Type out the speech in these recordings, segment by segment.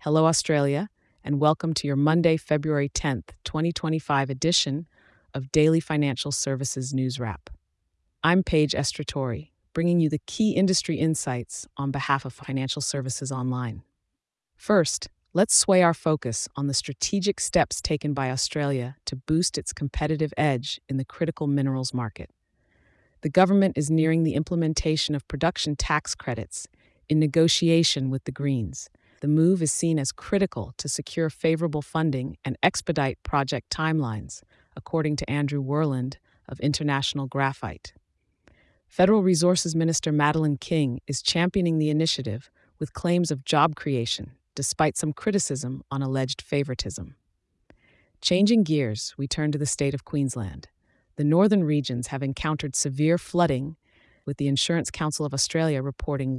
Hello, Australia, and welcome to your Monday, February 10th, 2025 edition of Daily Financial Services News Wrap. I'm Paige Estratori, bringing you the key industry insights on behalf of Financial Services Online. First, let's sway our focus on the strategic steps taken by Australia to boost its competitive edge in the critical minerals market. The government is nearing the implementation of production tax credits in negotiation with the Greens. The move is seen as critical to secure favorable funding and expedite project timelines, according to Andrew Worland of International Graphite. Federal Resources Minister Madeleine King is championing the initiative with claims of job creation, despite some criticism on alleged favoritism. Changing gears, we turn to the state of Queensland. The northern regions have encountered severe flooding, with the Insurance Council of Australia reporting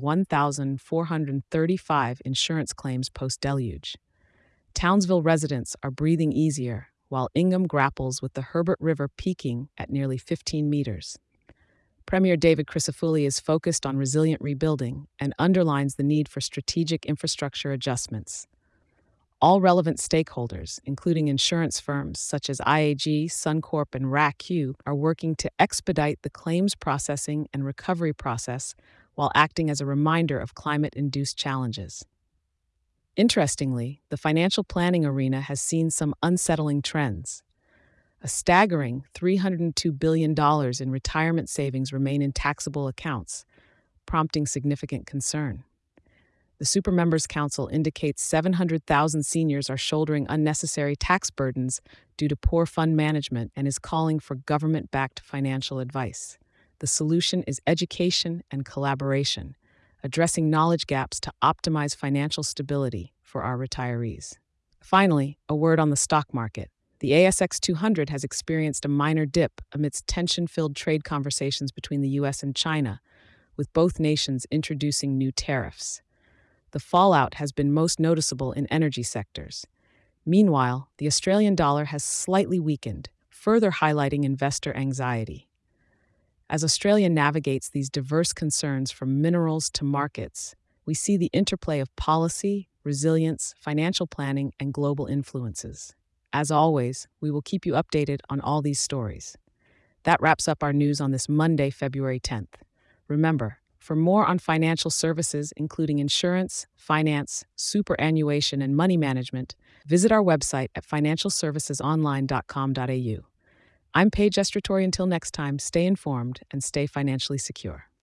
1,435 insurance claims post-deluge. Townsville residents are breathing easier, while Ingham grapples with the Herbert River peaking at nearly 15 meters. Premier David Crisafulli is focused on resilient rebuilding and underlines the need for strategic infrastructure adjustments. All relevant stakeholders, including insurance firms such as IAG, Suncorp, and RACU, are working to expedite the claims processing and recovery process while acting as a reminder of climate-induced challenges. Interestingly, the financial planning arena has seen some unsettling trends. A staggering $302 billion in retirement savings remain in taxable accounts, prompting significant concern. The Supermembers Council indicates 700,000 seniors are shouldering unnecessary tax burdens due to poor fund management and is calling for government-backed financial advice. The solution is education and collaboration, addressing knowledge gaps to optimize financial stability for our retirees. Finally, a word on the stock market. The ASX 200 has experienced a minor dip amidst tension-filled trade conversations between the US and China, with both nations introducing new tariffs. The fallout has been most noticeable in energy sectors. Meanwhile, the Australian dollar has slightly weakened, further highlighting investor anxiety. As Australia navigates these diverse concerns from minerals to markets, we see the interplay of policy, resilience, financial planning, and global influences. As always, we will keep you updated on all these stories. That wraps up our news on this Monday, February 10th. Remember, for more on financial services, including insurance, finance, superannuation, and money management, visit our website at financialservicesonline.com.au. I'm Paige Estratori. Until next time, stay informed and stay financially secure.